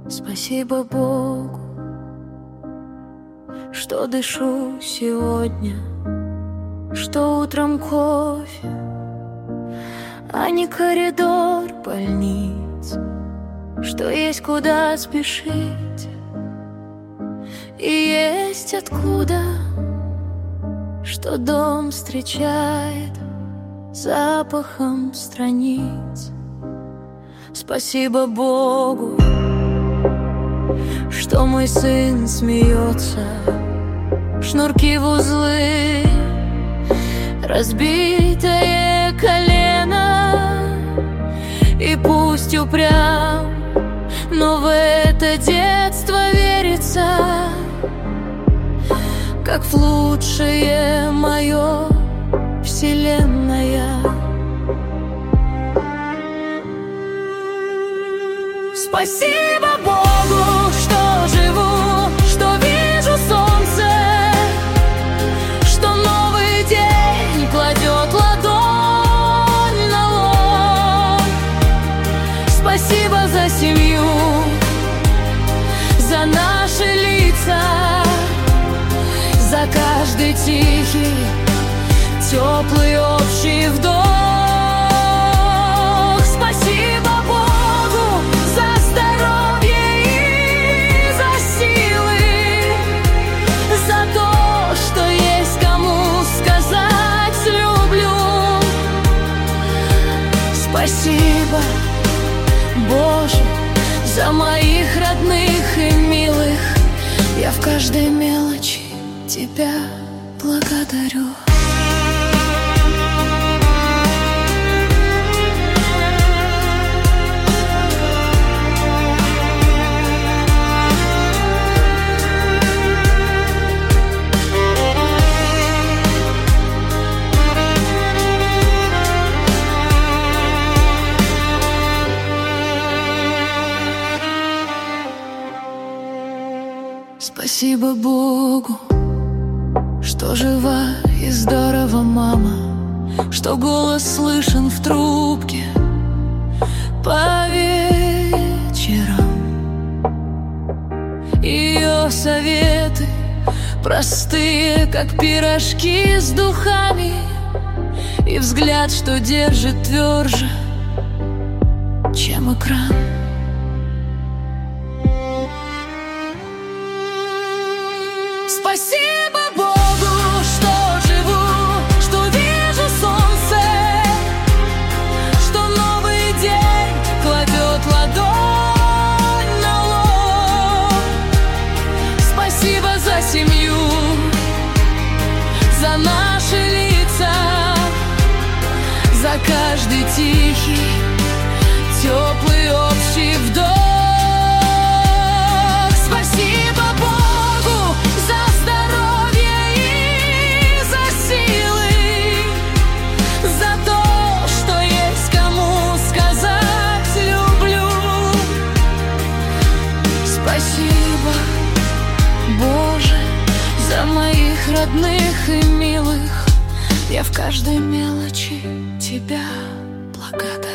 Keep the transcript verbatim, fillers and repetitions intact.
Спасибо Богу, что дышу сегодня, что утром кофе, а не коридор больниц, что есть куда спешить и есть откуда, что дом встречает запахом страниц. Спасибо Богу, что мой сын смеется, шнурки в узлы, разбитое колено. И пусть упрям, но в это детство верится, как в лучшее мое вселенная. Спасибо Богу, что живу, что вижу солнце, что новый день кладет ладонь на лоб. Спасибо за семью, за наши лица, за каждый тихий, теплый общий вдох. Спасибо Богу за здоровье и за силы, за то, что есть кому сказать люблю. Спасибо, Боже, за моих родных и милых. Я в каждой мелочи Тебя благодарю. Спасибо Богу, что жива и здорово мама, что голос слышен в трубке по вечерам. Ее советы простые, как пирожки с духами, и взгляд, что держит тверже, чем экран. Спасибо Богу, что живу, что вижу солнце, что новый день кладет ладонь на лоб. Спасибо за семью, за наши лица, за каждый тихий, теплый общий вдох. Спасибо Богу за здоровье и за силы, за то, что есть кому сказать люблю. Спасибо, Боже, за моих родных и милых. Я в каждой мелочи Тебя благодарю.